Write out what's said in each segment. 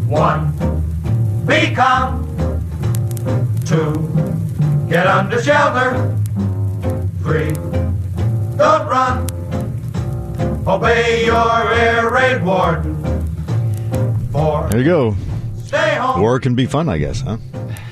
1, be calm. 2, get under shelter. 3, don't run. Obey your air raid warden. 4, there you go. Stay home. War can be fun, I guess, huh?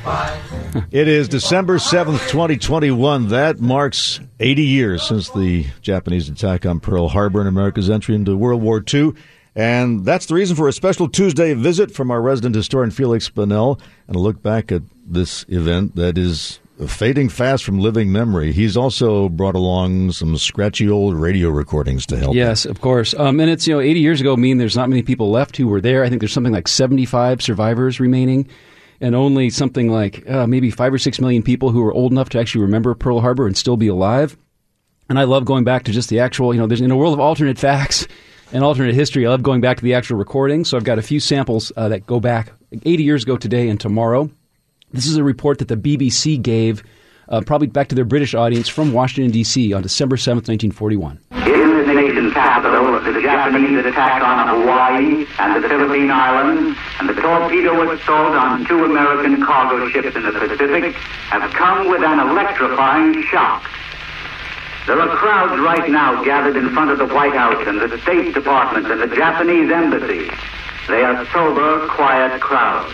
5. It is December 7th, 2021. That marks 80 years since the Japanese attack on Pearl Harbor and America's entry into World War II. And that's the reason for a special Tuesday visit from our resident historian, Felix Bunnell, and a look back at this event that is fading fast from living memory. He's also brought along some scratchy old radio recordings to help. Yes, of course. And it's, 80 years ago mean there's not many people left who were there. I think there's something like 75 survivors remaining, and only something like maybe 5 or 6 million people who are old enough to actually remember Pearl Harbor and still be alive. And I love going back to just the actual, there's in a world of alternate facts and alternate history, I love going back to the actual recording. So I've got a few samples that go back 80 years ago today and tomorrow. This is a report that the BBC gave probably back to their British audience from Washington, D.C. on December 7th, 1941. In the nation's capital, the Japanese attack on Hawaii and the Philippine Islands, and the torpedo assault on 2 American cargo ships in the Pacific have come with an electrifying shock. There are crowds right now gathered in front of the White House and the State Department and the Japanese Embassy. They are sober, quiet crowds.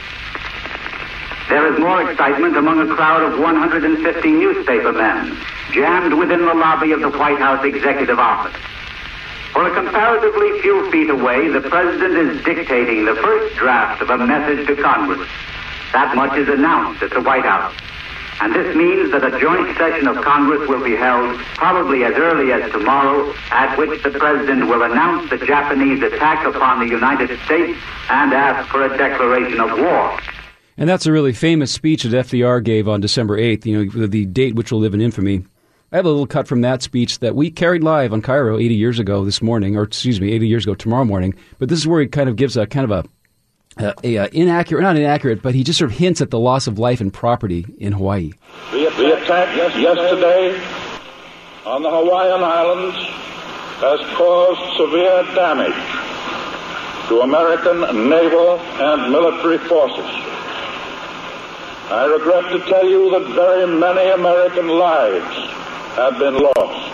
There is more excitement among a crowd of 150 newspaper men jammed within the lobby of the White House Executive Office. For a comparatively few feet away, the President is dictating the first draft of a message to Congress. That much is announced at the White House. And this means that a joint session of Congress will be held probably as early as tomorrow, at which the President will announce the Japanese attack upon the United States and ask for a declaration of war. And that's a really famous speech that FDR gave on December 8th, the date which will live in infamy. I have a little cut from that speech that we carried live on Cairo 80 years ago this morning, 80 years ago tomorrow morning. But this is where he kind of gives a inaccurate, not inaccurate, but he just sort of hints at the loss of life and property in Hawaii. The attack yesterday on the Hawaiian Islands has caused severe damage to American naval and military forces. I regret to tell you that very many American lives have been lost.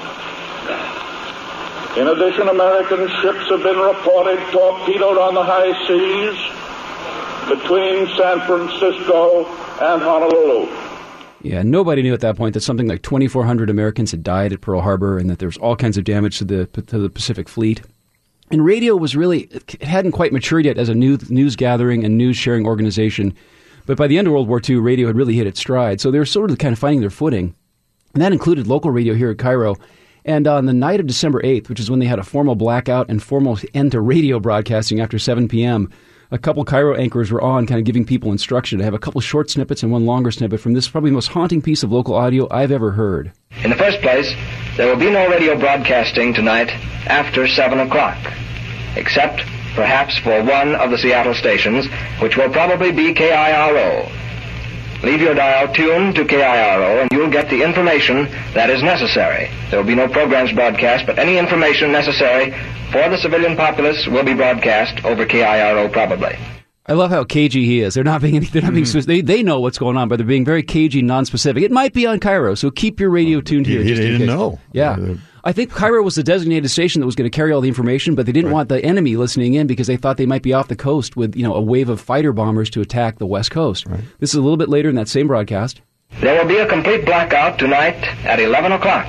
In addition, American ships have been reported torpedoed on the high seas between San Francisco and Honolulu. Yeah, nobody knew at that point that something like 2,400 Americans had died at Pearl Harbor and that there was all kinds of damage to the Pacific Fleet. And radio was really, it hadn't quite matured yet as a news gathering and news sharing organization. But by the end of World War II, radio had really hit its stride. So they were sort of kind of finding their footing. And that included local radio here at Cairo. And on the night of December 8th, which is when they had a formal blackout and formal end to radio broadcasting after 7 p.m., a couple Cairo anchors were on kind of giving people instruction to have a couple short snippets and one longer snippet from this probably the most haunting piece of local audio I've ever heard. In the first place, there will be no radio broadcasting tonight after 7 o'clock, except perhaps for one of the Seattle stations, which will probably be KIRO. Leave your dial tuned to KIRO and you'll get the information that is necessary. There will be no programs broadcast, but any information necessary for the civilian populace will be broadcast over KIRO probably. I love how cagey he is. They're not being specific. They know what's going on, but they're being very cagey, non-specific. It might be on Cairo, so keep your radio tuned here. They didn't know. Yeah. I think Cairo was the designated station that was going to carry all the information, but they didn't want the enemy listening in because they thought they might be off the coast with, a wave of fighter bombers to attack the West Coast. Right. This is a little bit later in that same broadcast. There will be a complete blackout tonight at 11 o'clock.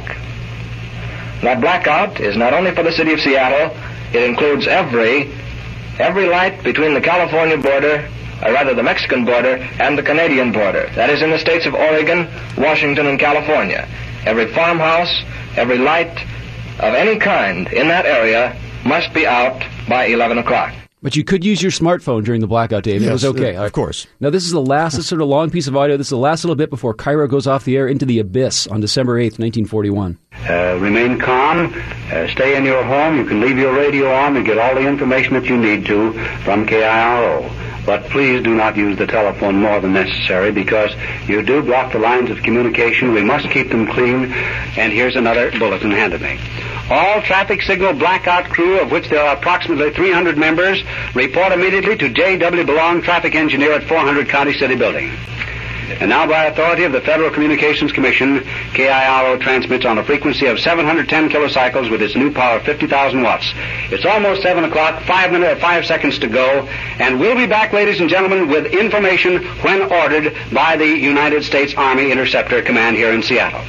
That blackout is not only for the city of Seattle, it includes every light between the California border, or rather the Mexican border, and the Canadian border. That is in the states of Oregon, Washington, and California. Every farmhouse, every light of any kind in that area must be out by 11 o'clock. But you could use your smartphone during the blackout, Dave. Yes, it was okay. Of course. Now, this is the last sort of long piece of audio. This is the last little bit before Cairo goes off the air into the abyss on December 8th, 1941. Remain calm. Stay in your home. You can leave your radio on and get all the information that you need to from KIRO. But please do not use the telephone more than necessary because you do block the lines of communication. We must keep them clean. And here's another bulletin handed me. All traffic signal blackout crew, of which there are approximately 300 members, report immediately to J.W. Belong, traffic engineer at 400 County City Building. And now, by authority of the Federal Communications Commission, KIRO transmits on a frequency of 710 kilocycles with its new power of 50,000 watts. It's almost 7 o'clock, 5 seconds to go, and we'll be back, ladies and gentlemen, with information when ordered by the United States Army Interceptor Command here in Seattle.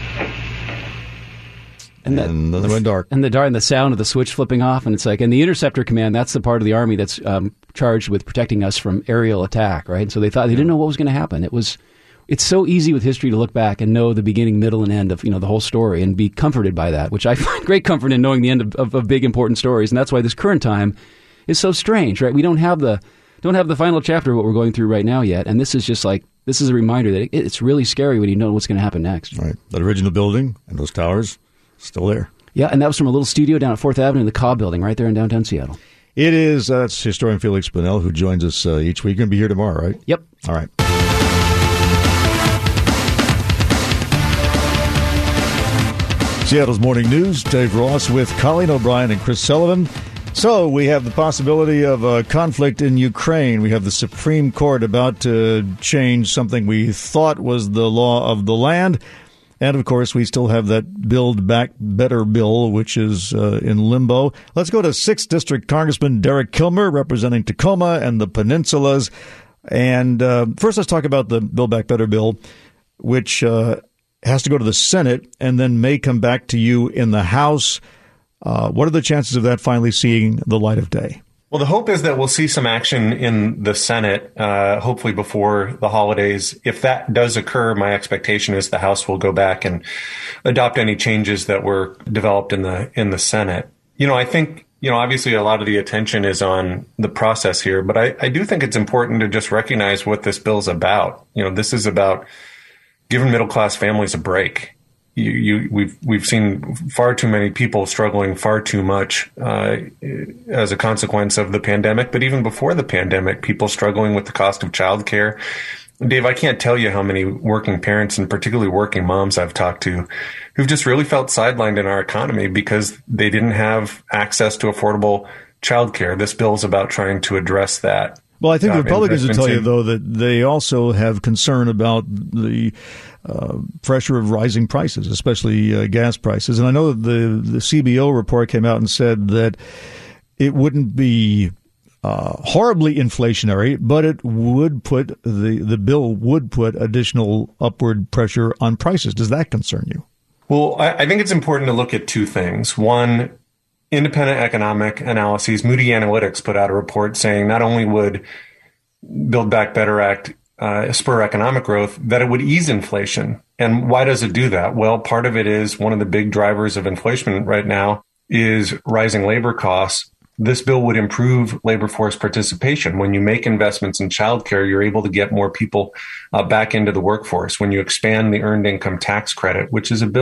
And then it went dark. And the sound of the switch flipping off, and it's like, and the Interceptor Command, that's the part of the Army that's charged with protecting us from aerial attack, right? And so they didn't know what was going to happen. It's so easy with history to look back and know the beginning, middle, and end of the whole story and be comforted by that, which I find great comfort in knowing the end of big important stories, and that's why this current time is so strange, right? We don't have the final chapter of what we're going through right now yet, and this is a reminder that it's really scary when you know what's going to happen next. Right, that original building and those towers still there. Yeah, and that was from a little studio down at 4th Avenue in the Cobb Building, right there in downtown Seattle. It is. That's historian Felix Bunnell, who joins us each week. You're going to be here tomorrow, right? Yep. All right. Seattle's Morning News, Dave Ross with Colleen O'Brien and Chris Sullivan. So we have the possibility of a conflict in Ukraine. We have the Supreme Court about to change something we thought was the law of the land. And, of course, we still have that Build Back Better bill, which is in limbo. Let's go to 6th District Congressman Derek Kilmer, representing Tacoma and the Peninsulas. And first, let's talk about the Build Back Better bill, which has to go to the Senate and then may come back to you in the House. What are the chances of that finally seeing the light of day? Well, the hope is that we'll see some action in the Senate, hopefully before the holidays. If that does occur, my expectation is the House will go back and adopt any changes that were developed in the Senate. I think, obviously a lot of the attention is on the process here, but I do think it's important to just recognize what this bill's about. This is about giving middle-class families a break. We've seen far too many people struggling far too much as a consequence of the pandemic, but even before the pandemic, people struggling with the cost of childcare. Dave, I can't tell you how many working parents and particularly working moms I've talked to who've just really felt sidelined in our economy because they didn't have access to affordable childcare. This bill is about trying to address that. Well, I think the Republicans would tell you, though, that they also have concern about the pressure of rising prices, especially gas prices. And I know the CBO report came out and said that it wouldn't be horribly inflationary, but it would put the bill would put additional upward pressure on prices. Does that concern you? Well, I think it's important to look at two things. One, independent economic analyses. Moody Analytics put out a report saying not only would Build Back Better Act spur economic growth, that it would ease inflation. And why does it do that? Well, part of it is one of the big drivers of inflation right now is rising labor costs. This bill would improve labor force participation. When you make investments in childcare, you're able to get more people back into the workforce. When you expand the earned income tax credit, which is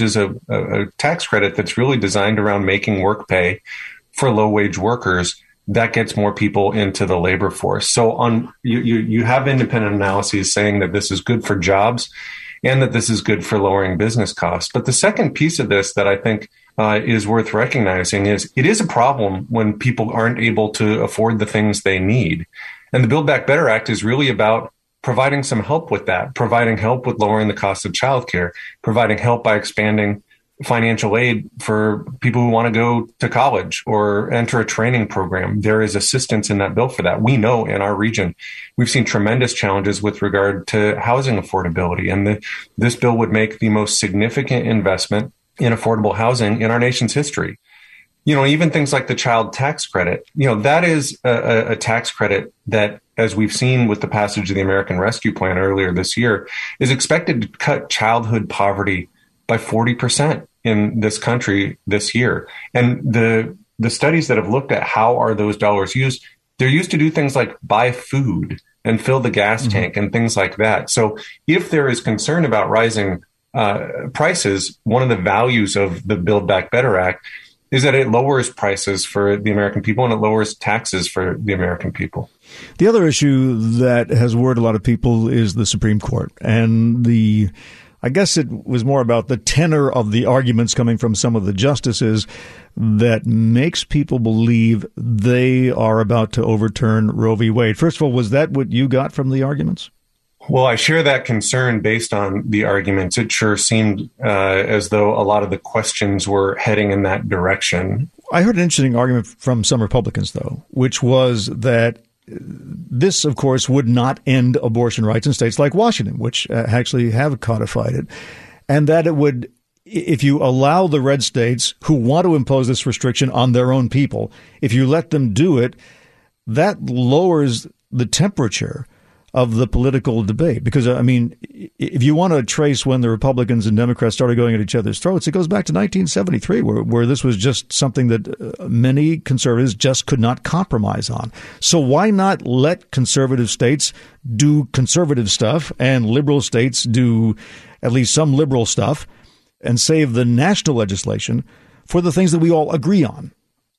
a tax credit that's really designed around making work pay for low wage workers, that gets more people into the labor force. So you have independent analyses saying that this is good for jobs and that this is good for lowering business costs. But the second piece of this that I think is worth recognizing is it is a problem when people aren't able to afford the things they need. And the Build Back Better Act is really about providing some help with that, providing help with lowering the cost of childcare, providing help by expanding financial aid for people who want to go to college or enter a training program. There is assistance in that bill for that. We know in our region, we've seen tremendous challenges with regard to housing affordability. And this bill would make the most significant investment in affordable housing in our nation's history. Even things like the child tax credit, that is a tax credit that, as we've seen with the passage of the American Rescue Plan earlier this year, is expected to cut childhood poverty by 40% in this country this year. And the studies that have looked at how are those dollars used, they're used to do things like buy food and fill the gas tank and things like that. So if there is concern about rising prices, one of the values of the Build Back Better Act is that it lowers prices for the American people and it lowers taxes for the American people. The other issue that has worried a lot of people is the Supreme Court and the I guess it was more about the tenor of the arguments coming from some of the justices that makes people believe they are about to overturn Roe v. Wade. First of all, was that what you got from the arguments? Well, I share that concern based on the arguments. It sure seemed as though a lot of the questions were heading in that direction. I heard an interesting argument from some Republicans, though, which was that this, of course, would not end abortion rights in states like Washington, which actually have codified it, and that it would, if you allow the red states who want to impose this restriction on their own people, if you let them do it, that lowers the temperature of the political debate. Because, I mean, if you want to trace when the Republicans and Democrats started going at each other's throats, it goes back to 1973, where this was just something that many conservatives just could not compromise on. So why not let conservative states do conservative stuff and liberal states do at least some liberal stuff and save the national legislation for the things that we all agree on?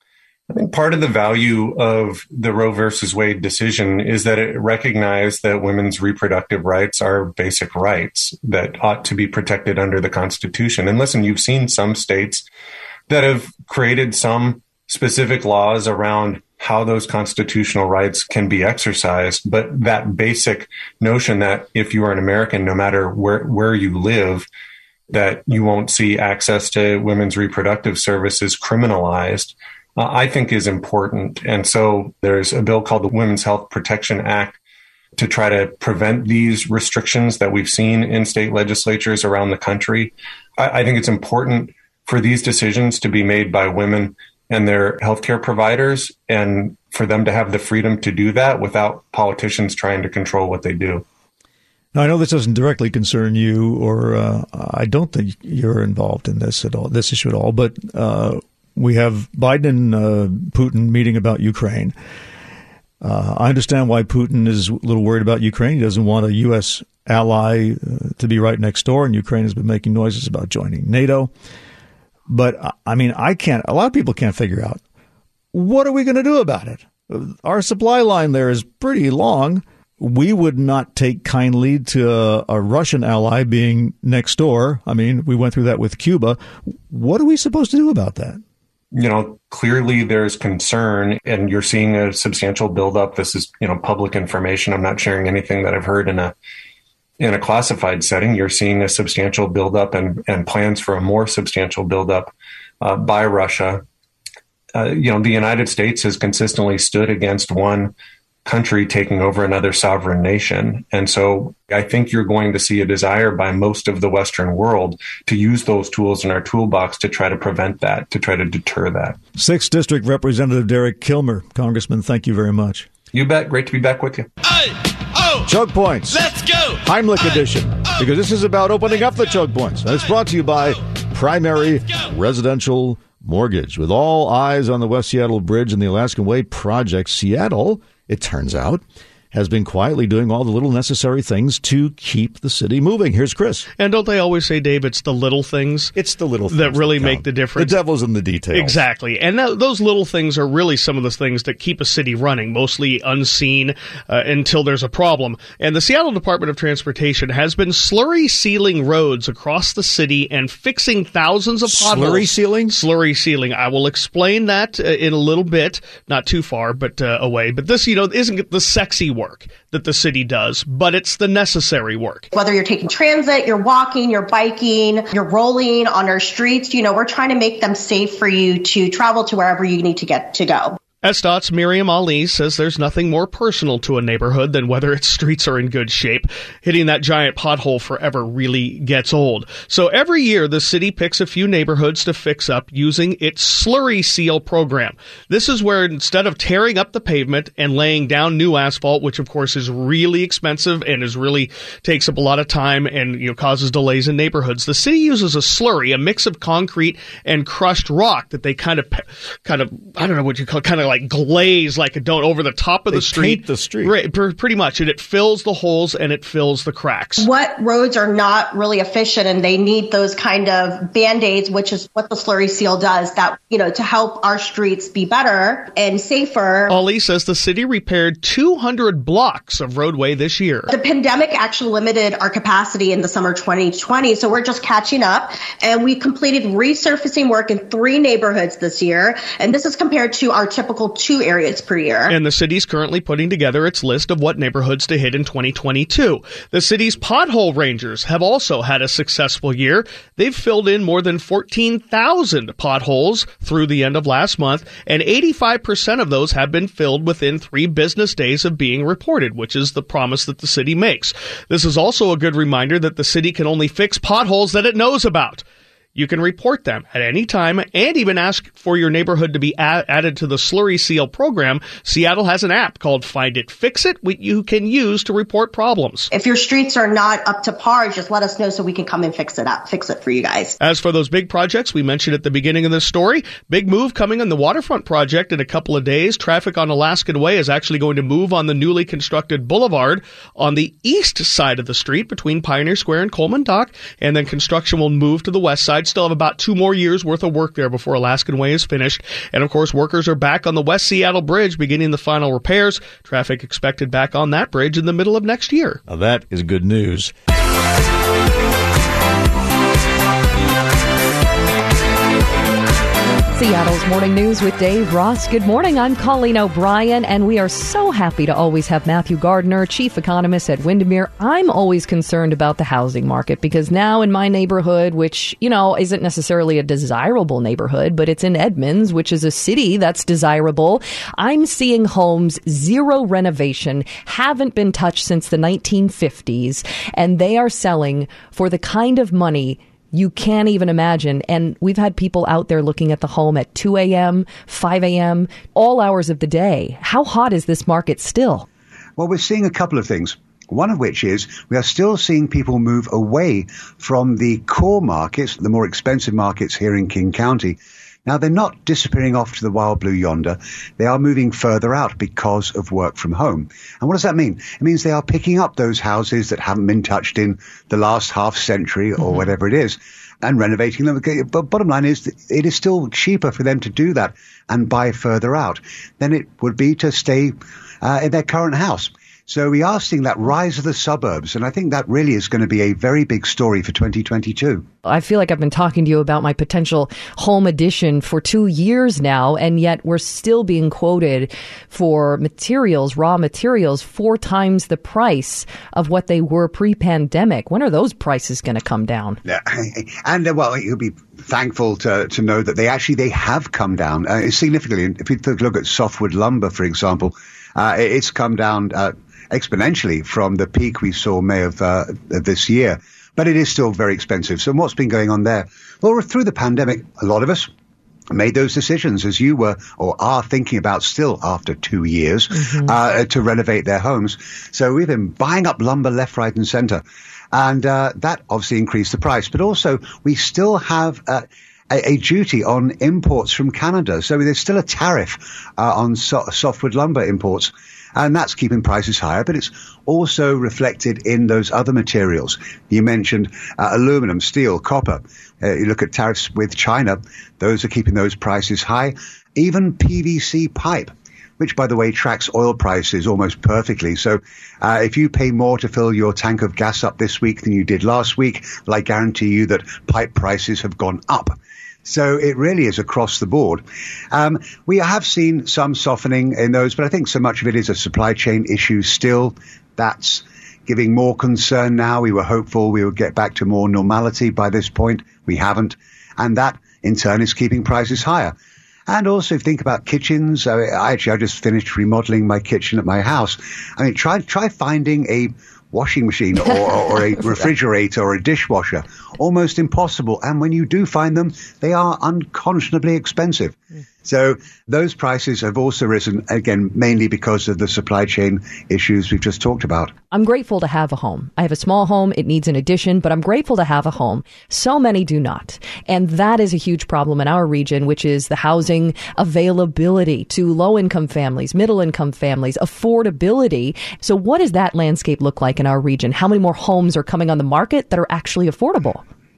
I think part of the value of the Roe versus Wade decision is that it recognized that women's reproductive rights are basic rights that ought to be protected under the Constitution. And listen, you've seen some states that have created some specific laws around how those constitutional rights can be exercised. But that basic notion that if you are an American, no matter where you live, that you won't see access to women's reproductive services criminalized, I think is important. And so there's a bill called the Women's Health Protection Act to try to prevent these restrictions that we've seen in state legislatures around the country. I think it's important for these decisions to be made by women and their healthcare providers, and for them to have the freedom to do that without politicians trying to control what they do. Now, I know this doesn't directly concern you, or I don't think you're involved in this at all, this issue at all, but we have Biden and Putin meeting about Ukraine. I understand why Putin is a little worried about Ukraine. He doesn't want a U.S. ally to be right next door, and Ukraine has been making noises about joining NATO. But, I mean, a lot of people can't figure out, what are we going to do about it? Our supply line there is pretty long. We would not take kindly to a Russian ally being next door. I mean, we went through that with Cuba. What are we supposed to do about that? You know, clearly there's concern, and you're seeing a substantial buildup. This is, public information. I'm not sharing anything that I've heard in a classified setting. You're seeing a substantial buildup and plans for a more substantial buildup by Russia. The United States has consistently stood against one country taking over another sovereign nation. And so I think you're going to see a desire by most of the Western world to use those tools in our toolbox to try to prevent that, to try to deter that. 6th District Representative Derek Kilmer. Congressman, thank you very much. You bet. Great to be back with you. Choke Points. Let's go. Heimlich edition. Because this is about opening up the choke points. And it's brought to you by Primary Residential Mortgage. With all eyes on the West Seattle Bridge and the Alaskan Way project, Seattle, it turns out, has been quietly doing all the little necessary things to keep the city moving. Here's Chris. And don't they always say, Dave, it's the little things? It's the little things that really make the difference. The devil's in the details. Exactly. And those little things are really some of the things that keep a city running, mostly unseen until there's a problem. And the Seattle Department of Transportation has been slurry sealing roads across the city and fixing thousands of potholes. Slurry sealing? Slurry sealing. I will explain that in a little bit, not too far, but away. But this, isn't the sexy work that the city does, but it's the necessary work. Whether you're taking transit, you're walking, you're biking, you're rolling on our streets, we're trying to make them safe for you to travel to wherever you need to get to go. SDOT's Miriam Ali says there's nothing more personal to a neighborhood than whether its streets are in good shape. Hitting that giant pothole forever really gets old. So every year, the city picks a few neighborhoods to fix up using its Slurry Seal program. This is where instead of tearing up the pavement and laying down new asphalt, which of course is really expensive and takes up a lot of time and causes delays in neighborhoods, the city uses a slurry, a mix of concrete and crushed rock that they kind of I don't know what you call, kind of like like glaze like a donut over the top of the street. Paint the street. Right, pretty much. And it fills the holes and it fills the cracks. What roads are not really efficient and they need those kind of Band-Aids, which is what the slurry seal does, that, to help our streets be better and safer. Ali says the city repaired 200 blocks of roadway this year. The pandemic actually limited our capacity in the summer 2020, so we're just catching up. And we completed resurfacing work in 3 neighborhoods this year, and this is compared to our typical 2 areas per year. And the city's currently putting together its list of what neighborhoods to hit in 2022. The city's pothole rangers have also had a successful year. They've filled in more than 14,000 potholes through the end of last month, and 85% of those have been filled within 3 business days of being reported, which is the promise that the city makes. This is also a good reminder that the city can only fix potholes that it knows about. You can report them at any time and even ask for your neighborhood to be added to the Slurry Seal program. Seattle has an app called Find It, Fix It, which you can use to report problems. If your streets are not up to par, just let us know so we can come and fix it for you guys. As for those big projects we mentioned at the beginning of this story, big move coming on the waterfront project in a couple of days. Traffic on Alaskan Way is actually going to move on the newly constructed boulevard on the east side of the street between Pioneer Square and Coleman Dock, and then construction will move to the west side. Still have about 2 more years worth of work there before Alaskan Way is finished. And of course, workers are back on the West Seattle Bridge beginning the final repairs. Traffic expected back on that bridge in the middle of next year. Now that is good news. Seattle's Morning News with Dave Ross. Good morning. I'm Colleen O'Brien, and we are so happy to always have Matthew Gardner, chief economist at Windermere. I'm always concerned about the housing market because now in my neighborhood, which, isn't necessarily a desirable neighborhood, but it's in Edmonds, which is a city that's desirable, I'm seeing homes, 0 renovation, haven't been touched since the 1950s, and they are selling for the kind of money you can't even imagine. And we've had people out there looking at the home at 2 a.m., 5 a.m., all hours of the day. How hot is this market still? Well, we're seeing a couple of things. One of which is we are still seeing people move away from the core markets, the more expensive markets here in King County. Now, they're not disappearing off to the wild blue yonder. They are moving further out because of work from home. And what does that mean? It means they are picking up those houses that haven't been touched in the last half century or whatever it is and renovating them. But bottom line is it is still cheaper for them to do that and buy further out than it would be to stay in their current house. So we are seeing that rise of the suburbs, and I think that really is going to be a very big story for 2022. I feel like I've been talking to you about my potential home addition for 2 years now, and yet we're still being quoted for materials, raw materials, 4 times the price of what they were pre-pandemic. When are those prices going to come down? Yeah. And, you'll be thankful to know that they have come down significantly. If you look at softwood lumber, for example, it's come down exponentially from the peak we saw May of this year, but it is still very expensive. So what's been going on there? Well, through the pandemic, a lot of us made those decisions, as you were or are thinking about still after 2 years, to renovate their homes. So we've been buying up lumber left, right, and center, and that obviously increased the price. But also, we still have a duty on imports from Canada. So there's still a tariff on softwood lumber imports. And that's keeping prices higher, but it's also reflected in those other materials. You mentioned aluminum, steel, copper. You look at tariffs with China, those are keeping those prices high. Even PVC pipe, which, by the way, tracks oil prices almost perfectly. So if you pay more to fill your tank of gas up this week than you did last week, well, I guarantee you that pipe prices have gone up. So it really is across the board. We have seen some softening in those, but I think so much of it is a supply chain issue still. That's giving more concern now. We were hopeful we would get back to more normality by this point. We haven't. And that, in turn, is keeping prices higher. And also, if you think about kitchens, I just finished remodeling my kitchen at my house. I mean, try finding a washing machine or a refrigerator or a dishwasher. Almost impossible. And when you do find them, they are unconscionably expensive. So those prices have also risen, again, mainly because of the supply chain issues we've just talked about. I'm grateful to have a home. I have a small home. It needs an addition, but I'm grateful to have a home. So many do not. And that is a huge problem in our region, which is the housing availability to low-income families, middle-income families, affordability. So what does that landscape look like in our region? How many more homes are coming on the market that are actually affordable?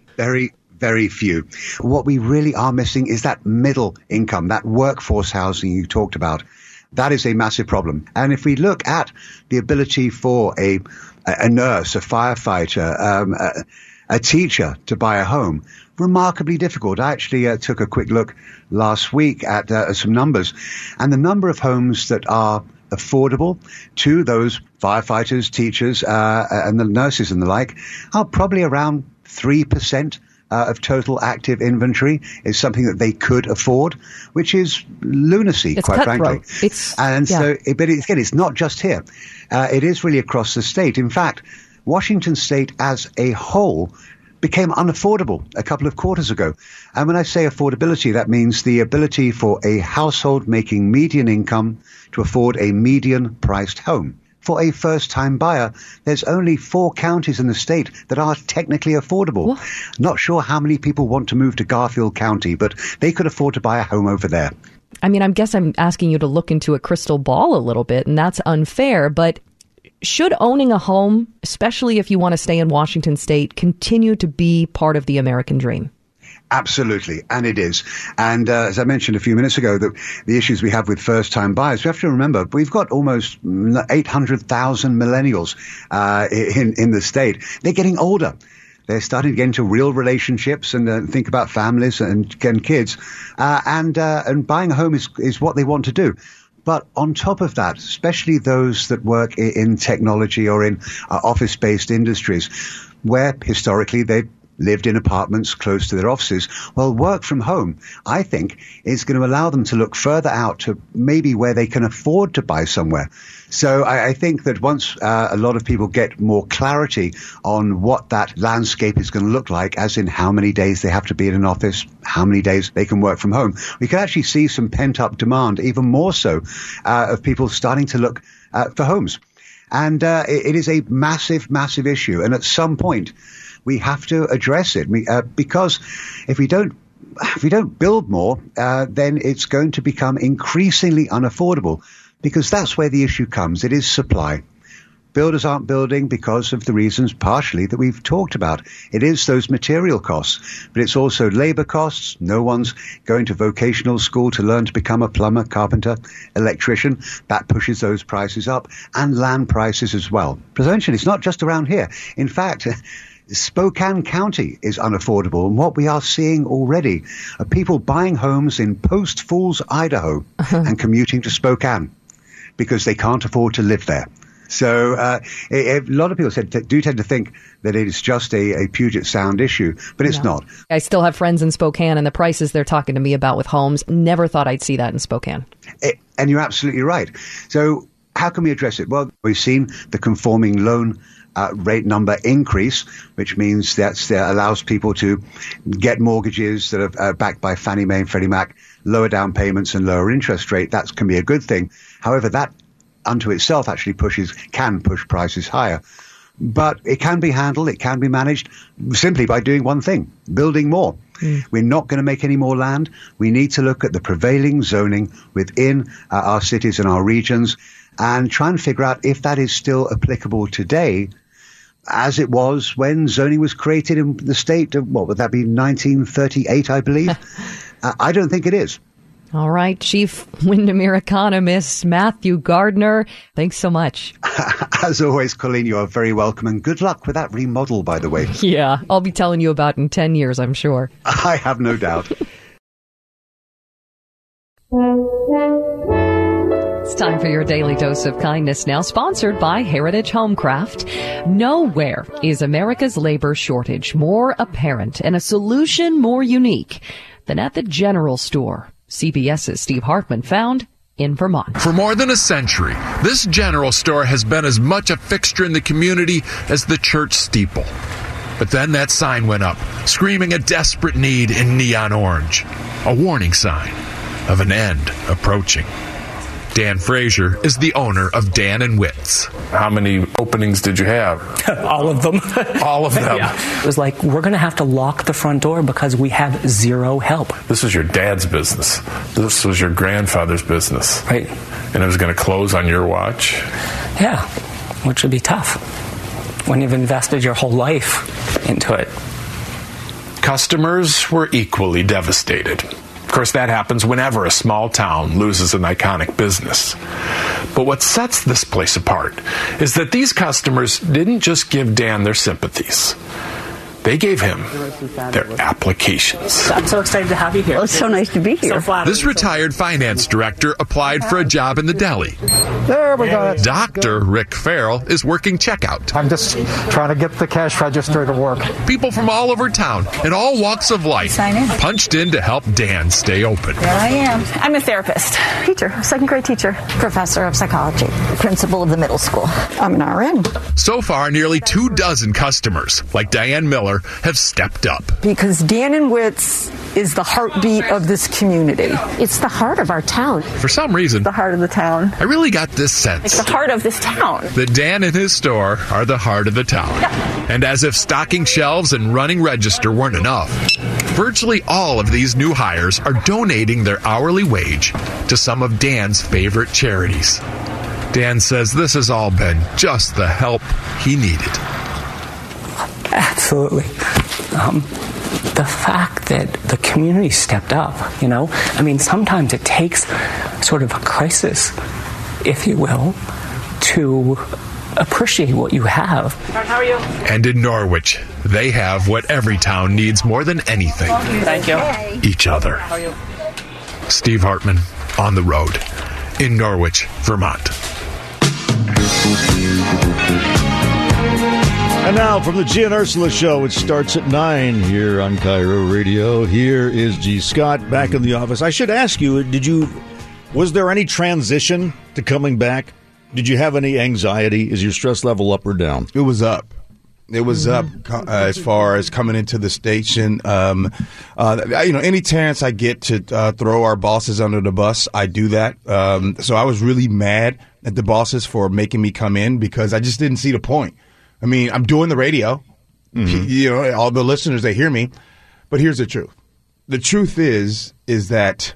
Very few. What we really are missing is that middle income, that workforce housing you talked about. That is a massive problem. And if we look at the ability for a nurse, a firefighter, a teacher to buy a home, remarkably difficult. I actually took a quick look last week at some numbers, and the number of homes that are affordable to those firefighters, teachers, and the nurses and the like are probably around 3%. Of total active inventory is something that they could afford, which is lunacy, it's quite cutthroat. frankly. It's not just here. It is really across the state. In fact, Washington state as a whole became unaffordable a couple of quarters ago. And when I say affordability, that means the ability for a household making median income to afford a median priced home. For a first-time buyer, there's only 4 counties in the state that are technically affordable. What? Not sure how many people want to move to Garfield County, but they could afford to buy a home over there. I mean, I guess I'm asking you to look into a crystal ball a little bit, and that's unfair, but should owning a home, especially if you want to stay in Washington state, continue to be part of the American dream? Absolutely, and it is. And as I mentioned a few minutes ago, the issues we have with first-time buyers, we have to remember we've got almost 800,000 millennials in the state. They're getting older. They're starting to get into real relationships and think about families and kids. And buying a home is what they want to do. But on top of that, especially those that work in technology or in office-based industries, where historically they've lived in apartments close to their offices, well, work from home, I think, is going to allow them to look further out to maybe where they can afford to buy somewhere. So I think that once a lot of people get more clarity on what that landscape is going to look like, as in how many days they have to be in an office, how many days they can work from home, we can actually see some pent-up demand, even more so, of people starting to look for homes. And it is a massive, massive issue. And at some point, we have to address it because if we don't build more, then it's going to become increasingly unaffordable, because that's where the issue comes. It is supply. Builders aren't building because of the reasons partially that we've talked about. It is those material costs, but it's also labor costs. No one's going to vocational school to learn to become a plumber, carpenter, electrician. That pushes those prices up, and land prices as well. Potentially, it's not just around here. In fact, Spokane County is unaffordable, and what we are seeing already are people buying homes in Post Falls, Idaho, and commuting to Spokane because they can't afford to live there. So a lot of people do tend to think that it is just a Puget Sound issue, but it's not. I still have friends in Spokane, and the prices they're talking to me about with homes, never thought I'd see that in Spokane. And you're absolutely right. So how can we address it? Well, we've seen the conforming loan rate number increase, which means that allows people to get mortgages that are backed by Fannie Mae and Freddie Mac, lower down payments and lower interest rate. That can be a good thing. However, that unto itself actually can push prices higher. But it can be handled, it can be managed simply by doing one thing, building more. We're not going to make any more land. We need to look at the prevailing zoning within our cities and our regions and try and figure out if that is still applicable today as it was when zoning was created in the state of, what would that be, 1938, I believe? I don't think it is. All right, Chief Windermere economist Matthew Gardner, thanks so much. As always, Colleen, you are very welcome, and good luck with that remodel, by the way. Yeah, I'll be telling you about it in 10 years, I'm sure. I have no doubt. It's time for your daily dose of kindness now, sponsored by Heritage Homecraft. Nowhere is America's labor shortage more apparent and a solution more unique than at the General Store. CBS's Steve Hartman found in Vermont. For more than a century, this General Store has been as much a fixture in the community as the church steeple. But then that sign went up, screaming a desperate need in neon orange. A warning sign. of an end approaching. Dan Frazier is the owner of Dan and Wits. How many openings did you have? All of them. All of them? Yeah. It was like, we're going to have to lock the front door because we have zero help. This was your dad's business. This was your grandfather's business. Right. And it was going to close on your watch? Yeah, which would be tough when you've invested your whole life into it. Customers were equally devastated. Of course, that happens whenever a small town loses an iconic business. But what sets this place apart is that these customers didn't just give Dan their sympathies. They gave him their applications. I'm so excited to have you here. Well, it's so nice to be here. This retired finance director applied for a job in the deli. There we go. Dr. Rick Farrell is working checkout. I'm just trying to get the cash register to work. People from all over town and all walks of life punched in to help Dan stay open. There I am. I'm a therapist, teacher, second grade teacher, Professor of psychology, principal of the middle school. I'm an RN. So far, nearly 24 customers, like Diane Miller, have stepped up. Because Dan and Wits is the heartbeat of this community. It's the heart of our town. For some reason, The heart of the town. I really got this sense It's the heart of this town. that Dan and his store are the heart of the town. Yeah. And as if stocking shelves and running register weren't enough, virtually all of these new hires are donating their hourly wage to some of Dan's favorite charities. Dan says this has all been just the help he needed. Absolutely. The fact that the community stepped up, I mean, sometimes it takes sort of a crisis, if you will, to appreciate what you have. How are you? And in Norwich, they have what every town needs more than anything. Thank you. Each other. How are you? Steve Hartman, On the Road, in Norwich, Vermont. And now from the G and Ursula Show, it starts at 9 here on Cairo Radio. Here is G. Scott back in the office. I should ask you, was there any transition to coming back? Did you have any anxiety? Is your stress level up or down? It was up. It was up as far as coming into the station. Any chance I get to throw our bosses under the bus, I do that. So I was really mad at the bosses for making me come in because I just didn't see the point. I mean, I'm doing the radio. Mm-hmm. All the listeners, they hear me. But here's the truth. The truth is that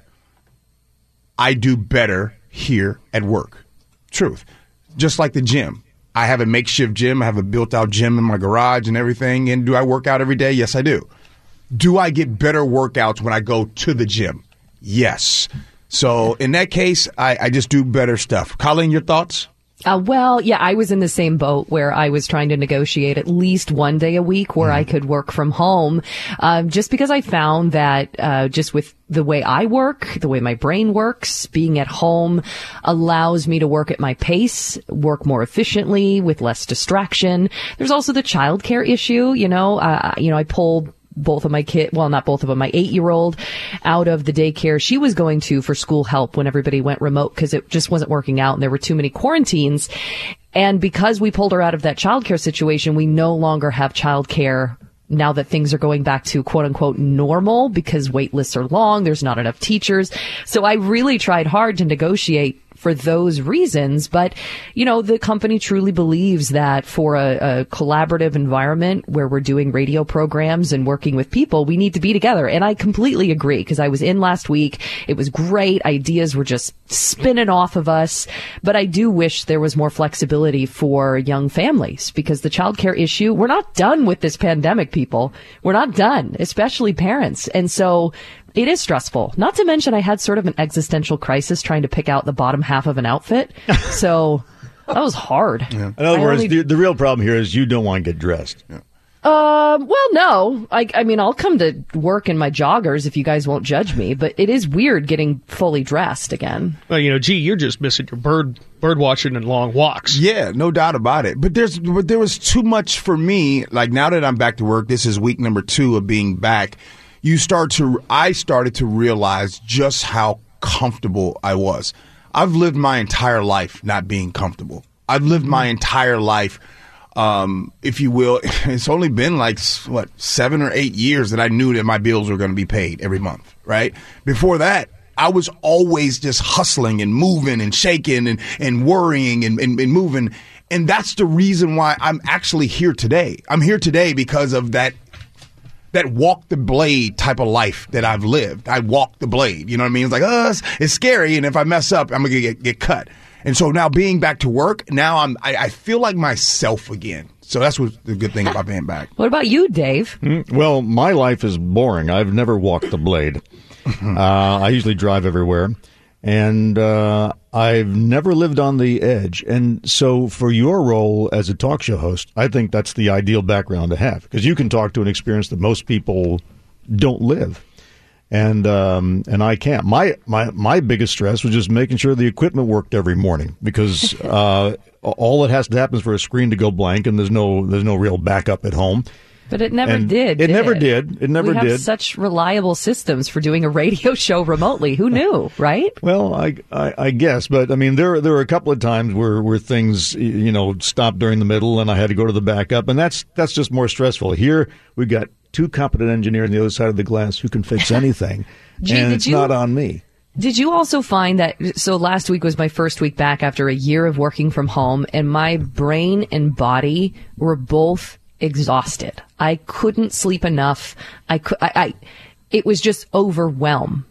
I do better here at work. Truth. Just like the gym. I have a makeshift gym. I have a built-out gym in my garage and everything. And do I work out every day? Yes, I do. Do I get better workouts when I go to the gym? Yes. So in that case, I just do better stuff. Colleen, your thoughts? I was in the same boat where I was trying to negotiate at least one day a week where I could work from home, just because I found that just with the way I work, the way my brain works, being at home allows me to work at my pace, work more efficiently with less distraction. There's also the childcare issue. I pulled both of my not both of them, my 8-year-old out of the daycare she was going to for school help when everybody went remote because it just wasn't working out and there were too many quarantines. And because we pulled her out of that childcare situation, we no longer have childcare now that things are going back to quote unquote normal because wait lists are long. There's not enough teachers. So I really tried hard to negotiate for those reasons. But, the company truly believes that for a collaborative environment where we're doing radio programs and working with people, we need to be together. And I completely agree because I was in last week. It was great. Ideas were just spinning off of us. But I do wish there was more flexibility for young families because the childcare issue, we're not done with this pandemic, people. We're not done, especially parents. And so it is stressful. Not to mention I had sort of an existential crisis trying to pick out the bottom half of an outfit. So that was hard. Yeah. In other words, the real problem here is you don't want to get dressed. Yeah. No. I mean, I'll come to work in my joggers if you guys won't judge me, but it is weird getting fully dressed again. Well, you're just missing your bird watching and long walks. Yeah, no doubt about it. But there was too much for me. Like now that I'm back to work, this is week number 2 of being back. I started to realize just how comfortable I was. I've lived my entire life not being comfortable. I've lived my entire life, if you will. It's only been 7 or 8 years that I knew that my bills were going to be paid every month, right? Before that, I was always just hustling and moving and shaking and worrying and moving. And that's the reason why I'm actually here today. I'm here today because of that walk the blade type of life that I've lived. I walk the blade. You know what I mean? It's like, it's scary. And if I mess up, I'm going to get cut. And so now being back to work, now I feel like myself again. So that's what's the good thing about being back. What about you, Dave? Well, my life is boring. I've never walked the blade. I usually drive everywhere. And I've never lived on the edge. And so for your role as a talk show host, I think that's the ideal background to have, because you can talk to an experience that most people don't live. And I can't. My biggest stress was just making sure the equipment worked every morning, because all that has to happen is for a screen to go blank, and there's no real backup at home. But it never did. It never did. It never did. We have such reliable systems for doing a radio show remotely. Who knew, right? Well, I guess, but I mean, there were a couple of times where things, stopped during the middle, and I had to go to the backup, and that's just more stressful. Here we got two competent engineers on the other side of the glass who can fix anything, and it's not on me. Did you also find that, so last week was my first week back after a year of working from home, and my brain and body were both exhausted. I couldn't sleep enough. It was just overwhelm.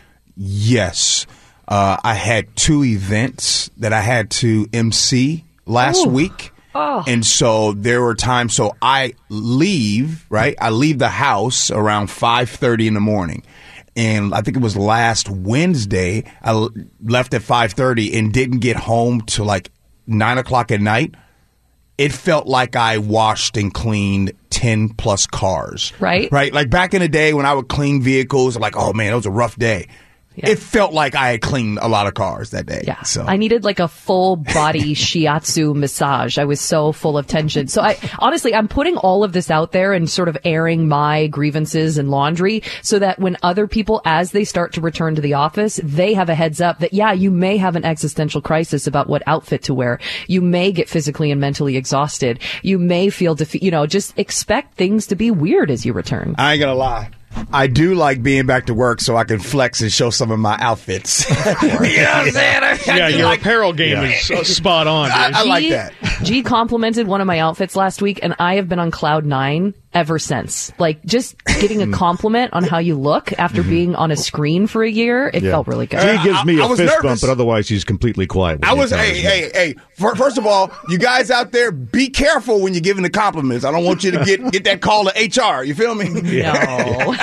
Yes. I had 2 events that I had to MC last week. Oh. And so there were times, so I leave the house around 5:30 in the morning. And I think it was last Wednesday, I left at 5:30 and didn't get home till like 9 o'clock at night. It felt like I washed and cleaned 10 plus cars. Right. Right. Like back in the day when I would clean vehicles, like, oh man, it was a rough day. Yeah. It felt like I had cleaned a lot of cars that day. Yeah. So I needed like a full body shiatsu massage. I was so full of tension. So I'm putting all of this out there and sort of airing my grievances and laundry so that when other people, as they start to return to the office, they have a heads up that, yeah, you may have an existential crisis about what outfit to wear. You may get physically and mentally exhausted. You may feel just expect things to be weird as you return. I ain't gonna lie. I do like being back to work so I can flex and show some of my outfits. You know what I'm saying? Yeah, your apparel game is spot on. I like that. G complimented one of my outfits last week, and I have been on cloud 9 ever since. Like, just getting a compliment on how you look after being on a screen for a year, it felt really good. G gives me a fist nervous. bump, but otherwise he's completely quiet. Hey. First of all, you guys out there, be careful when you're giving the compliments. I don't want you to get that call to HR. You feel me? No.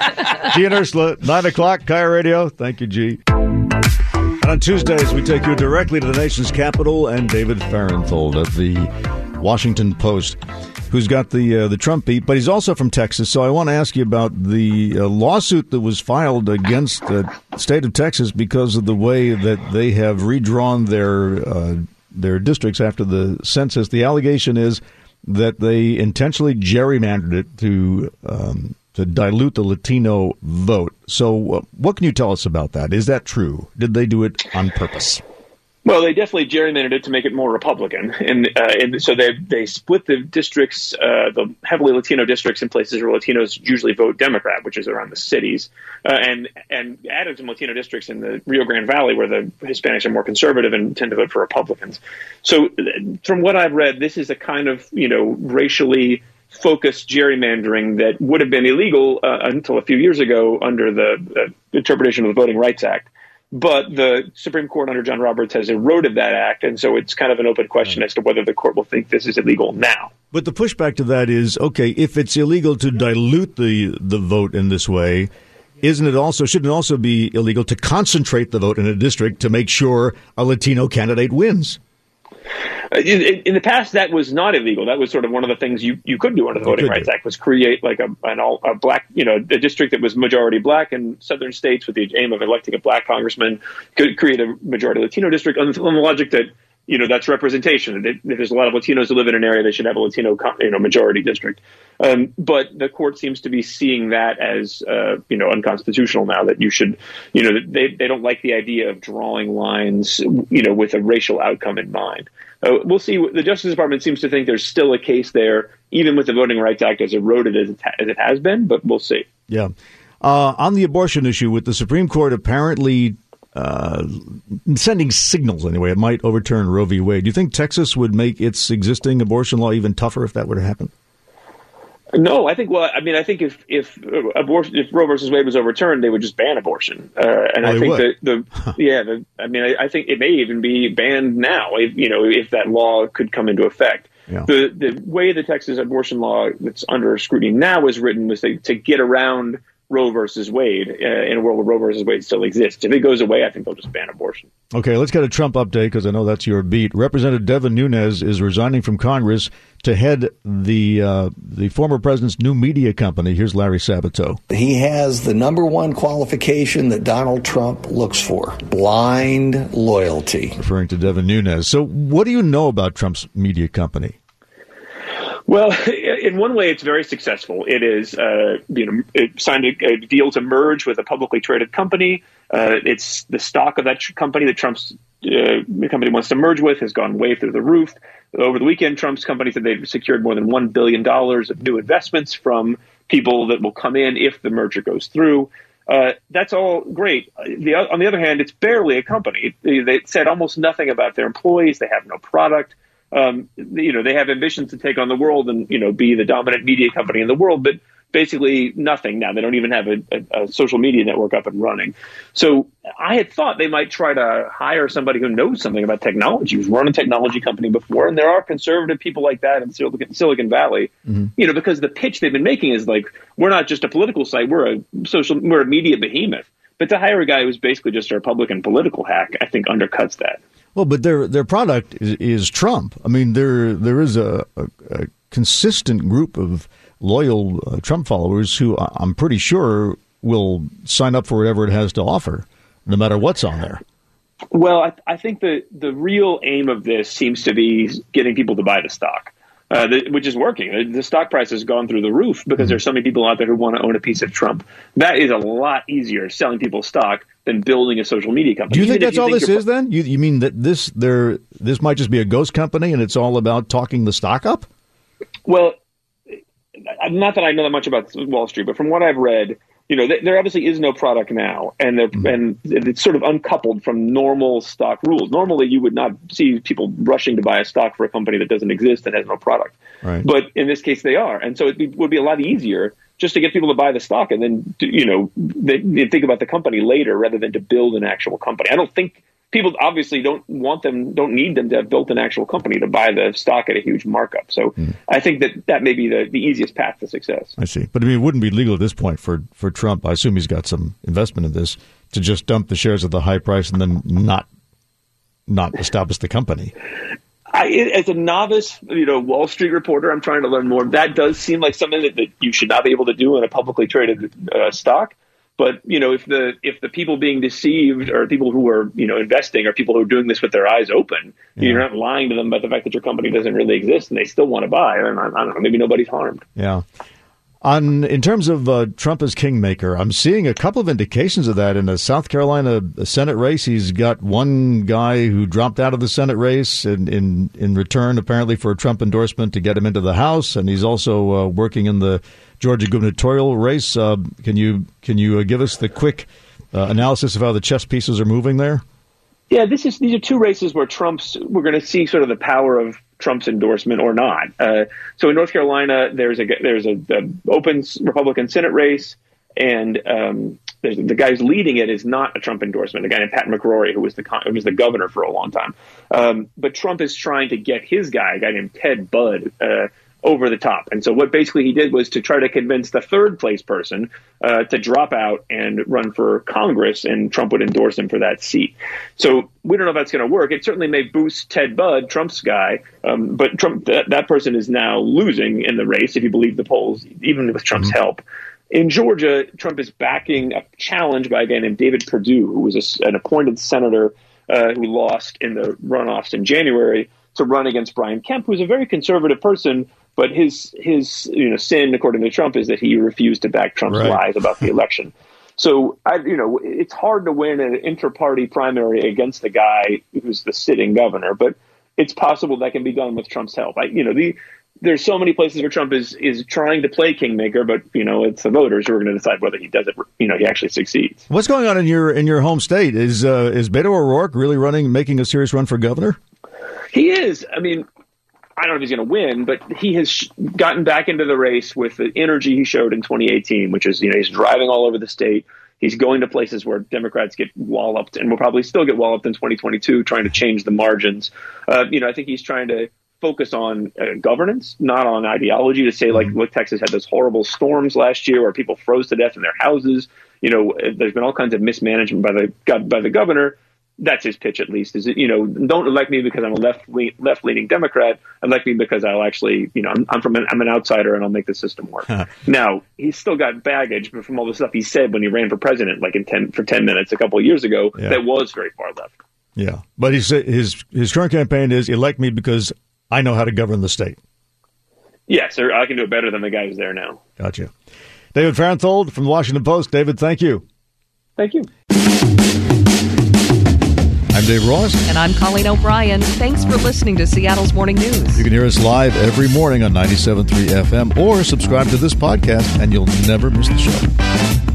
G and Ursula, 9 o'clock, Kaya Radio. Thank you, G. And on Tuesdays, we take you directly to the nation's capital, and David Fahrenthold of the Washington Post, who's got the Trump beat, but he's also from Texas. So I want to ask you about the lawsuit that was filed against the state of Texas because of the way that they have redrawn their districts after the census. The allegation is that they intentionally gerrymandered it to dilute the Latino vote. So what can you tell us about that? Is that true? Did they do it on purpose? Well, they definitely gerrymandered it to make it more Republican, and so they split the districts, the heavily Latino districts, in places where Latinos usually vote Democrat, which is around the cities, and added some Latino districts in the Rio Grande Valley where the Hispanics are more conservative and tend to vote for Republicans. So, from what I've read, this is a kind of racially focused gerrymandering that would have been illegal until a few years ago under the interpretation of the Voting Rights Act. But the Supreme Court under John Roberts has eroded that act, and so it's kind of an open question as to whether the court will think this is illegal now. But the pushback to that is, okay, if it's illegal to dilute the vote in this way, shouldn't it also be illegal to concentrate the vote in a district to make sure a Latino candidate wins? In the past, that was not illegal. That was sort of one of the things you could do under the Voting Rights Act, was create like a black, a district that was majority black in southern states with the aim of electing a black congressman, could create a majority Latino district on the logic that, that's representation. If there's a lot of Latinos who live in an area, they should have a Latino, majority district. But the court seems to be seeing that as, unconstitutional now, that you should, they don't like the idea of drawing lines, with a racial outcome in mind. We'll see. The Justice Department seems to think there's still a case there, even with the Voting Rights Act as eroded as it has been, but we'll see. Yeah. On the abortion issue, with the Supreme Court apparently sending signals anyway, it might overturn Roe v. Wade. Do you think Texas would make its existing abortion law even tougher if that were to happen? No, I think. Well, I mean, I think if Roe versus Wade was overturned, they would just ban abortion. And I think that I think it may even be banned now. If that law could come into effect. Yeah. The way the Texas abortion law that's under scrutiny now is written was to get around Roe versus Wade in a world where Roe versus Wade still exists. If it goes away, I think they'll just ban abortion. Okay, let's get a Trump update because I know that's your beat. Representative Devin Nunes is resigning from Congress to head the former president's new media company. Here's Larry Sabato. He has the number one qualification that Donald Trump looks for: blind loyalty. Referring to Devin Nunes. So what do you know about Trump's media company? Well, in one way, it's very successful. It is, it signed a deal to merge with a publicly traded company. It's the stock of that company that Trump's company wants to merge with has gone way through the roof. Over the weekend, Trump's company said they've secured more than $1 billion of new investments from people that will come in if the merger goes through. That's all great. On the other hand, it's barely a company. They said almost nothing about their employees. They have no product. They have ambitions to take on the world and, be the dominant media company in the world, but basically nothing now. They don't even have a social media network up and running. So I had thought they might try to hire somebody who knows something about technology, who's run a technology company before. And there are conservative people like that in Silicon Valley, because the pitch they've been making is like, we're not just a political site, we're a media behemoth. But to hire a guy who's basically just a Republican political hack, I think undercuts that. Well, but their product is Trump. I mean, there is a consistent group of loyal Trump followers who I'm pretty sure will sign up for whatever it has to offer, no matter what's on there. Well, I think the real aim of this seems to be getting people to buy the stock. Which is working. The stock price has gone through the roof because there's so many people out there who want to own a piece of Trump. That is a lot easier selling people stock than building a social media company. Do you think that's all this is then? You mean that this might just be a ghost company and it's all about talking the stock up? Well, not that I know that much about Wall Street, but from what I've read, there obviously is no product now, and it's sort of uncoupled from normal stock rules. Normally, you would not see people rushing to buy a stock for a company that doesn't exist and has no product. Right. But in this case, they are, and so it would be a lot easier just to get people to buy the stock, and then they think about the company later rather than to build an actual company. I don't think people obviously don't need them to have built an actual company to buy the stock at a huge markup. So I think that may be the easiest path to success. I see. But I mean, it wouldn't be legal at this point for Trump. I assume he's got some investment in this to just dump the shares at the high price and then not establish the company. As a novice, Wall Street reporter, I'm trying to learn more. That does seem like something that you should not be able to do in a publicly traded stock. But, if the people being deceived or people who are, investing or people who are doing this with their eyes open, you're not lying to them about the fact that your company doesn't really exist and they still want to buy. I don't know, maybe nobody's harmed. Yeah. In terms of Trump as kingmaker, I'm seeing a couple of indications of that in the South Carolina Senate race. He's got one guy who dropped out of the Senate race in return, apparently, for a Trump endorsement to get him into the House. And he's also working in the Georgia gubernatorial race. Can you give us the quick analysis of how the chess pieces are moving there? Yeah, these are two races where we're going to see sort of the power of Trump's endorsement or not. So in North Carolina, there's a open Republican Senate race, and the guy who's leading it is not a Trump endorsement. A guy named Pat McCrory, who was the governor for a long time. But Trump is trying to get his guy, a guy named Ted Budd, over the top. And so what basically he did was to try to convince the third place person to drop out and run for Congress, and Trump would endorse him for that seat. So we don't know if that's going to work. It certainly may boost Ted Budd, Trump's guy, but Trump, that person is now losing in the race, if you believe the polls, even with Trump's help. In Georgia, Trump is backing a challenge by a guy named David Perdue, who was an appointed senator who lost in the runoffs in January, to run against Brian Kemp, who's a very conservative person, but his sin, according to Trump, is that he refused to back Trump's lies about the election. So it's hard to win an inter-party primary against the guy who's the sitting governor, but it's possible that can be done with Trump's help. there's so many places where Trump is trying to play kingmaker, but it's the voters who are going to decide whether he does it. He actually succeeds. What's going on in your home state? Is Beto O'Rourke really making a serious run for governor? He is. I mean, I don't know if he's going to win, but he has gotten back into the race with the energy he showed in 2018, which is, he's driving all over the state. He's going to places where Democrats get walloped and will probably still get walloped in 2022, trying to change the margins. I think he's trying to focus on governance, not on ideology, to say, look, Texas had those horrible storms last year where people froze to death in their houses. There's been all kinds of mismanagement by the governor. That's his pitch, at least. Is don't elect me because I'm a left-leaning Democrat. Elect me because I'll actually, I'm an outsider and I'll make the system work. Now, he's still got baggage from all the stuff he said when he ran for president, for 10 minutes a couple of years ago. Yeah. That was very far left. Yeah, but he said his current campaign is elect me because I know how to govern the state. Yes, sir. I can do it better than the guy who's there now. Gotcha. David Fahrenthold from the Washington Post. David, thank you. Thank you. I'm Dave Ross. And I'm Colleen O'Brien. Thanks for listening to Seattle's Morning News. You can hear us live every morning on 97.3 FM or subscribe to this podcast and you'll never miss the show.